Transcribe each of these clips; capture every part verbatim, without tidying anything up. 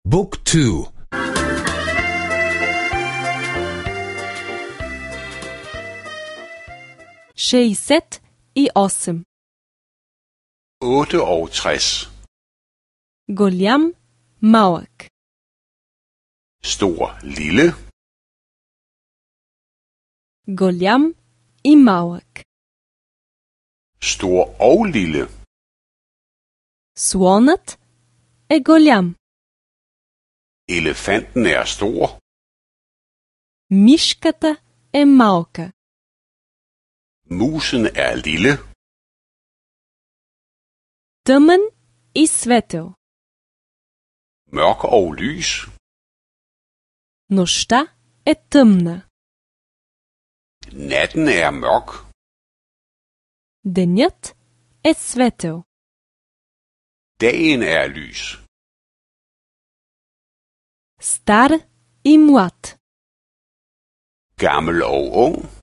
Book two. шейсет и осем. otteogtres. Голям, малък. Stor, lille. Голям и малък. Stor og lille. Слонът е голям. Elefanten er stor. Мишката е малка. Musen er lille. Тъмън и светъл. Mørk og lys. Нощта е тъмна. Natten er mørk. Денят е светъл. Dagen er lys. Стар и млад. Gammel og ung.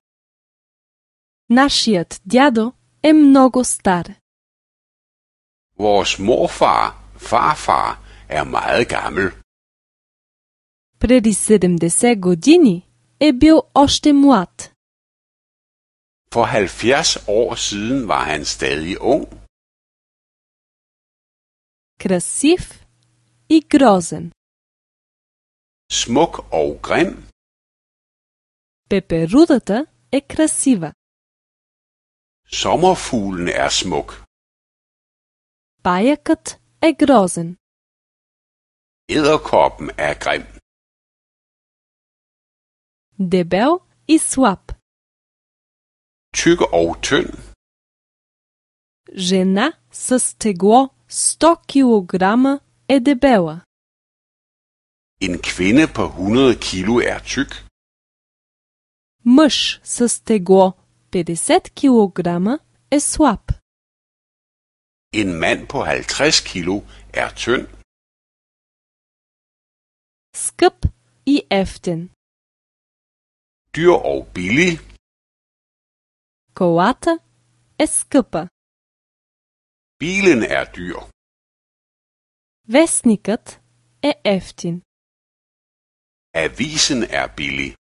Нашият дядо е много стар. Vores morfar, farfar, er meget gammel. Преди седемдесет години е бил още млад. For halvfjerds år siden var han stadig ung. Красив и грозен. Smuk og grim. Пеперудата е красива. Sommerfuglen er smuk. Паякът е грозен. Edderkoppen er grim. Дебел и слаб. Tyk og tynd. Жена с тегло сто килограма е дебела. En kvinde på hundrede kilo er tyk. Мъж с тегло петдесет килограма е слаб. En mand på halvtreds kilo er tynd. Скъп и ефтин. Dyr og billig. Колата е скъпа. Bilen er dyr. Вестникът е ефтин. Avisen er billig.